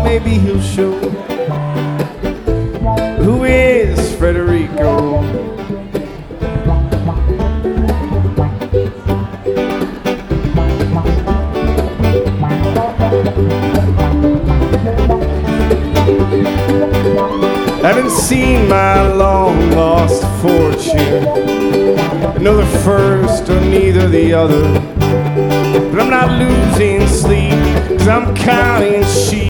maybe he'll show who is Federico. Haven't seen my long lost fortune, nor the first or neither the other, but I'm not losing sleep, 'cause I'm counting sheep.